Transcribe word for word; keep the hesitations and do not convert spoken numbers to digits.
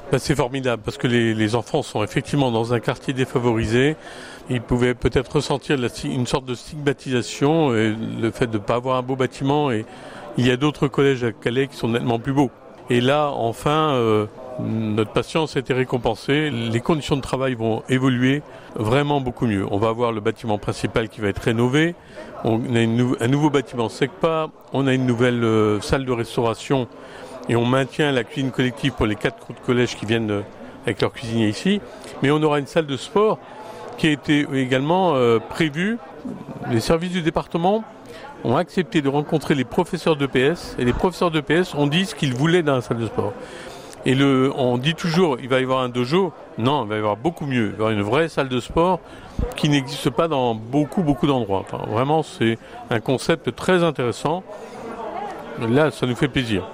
Ben, c'est formidable parce que les, les enfants sont effectivement dans un quartier défavorisé. Ils pouvaient peut-être ressentir la, une sorte de stigmatisation, et le fait de ne pas avoir un beau bâtiment. Et il y a d'autres collèges à Calais qui sont nettement plus beaux. Et là, enfin, euh, notre patience a été récompensée. Les conditions de travail vont évoluer vraiment beaucoup mieux. On va avoir le bâtiment principal qui va être rénové. On a une nou- un nouveau bâtiment SECPA. On a une nouvelle euh, salle de restauration. Et on maintient la cuisine collective pour les quatre collèges qui viennent euh, avec leurs cuisiniers ici. Mais on aura une salle de sport qui a été également euh, prévue. Les services du département ont accepté de rencontrer les professeurs d'E P S. Et les professeurs d'E P S ont dit ce qu'ils voulaient dans la salle de sport. Et le, on dit toujours, il va y avoir un dojo. Non, il va y avoir beaucoup mieux. Il va y avoir une vraie salle de sport qui n'existe pas dans beaucoup, beaucoup d'endroits. Enfin, vraiment, c'est un concept très intéressant. Là, ça nous fait plaisir.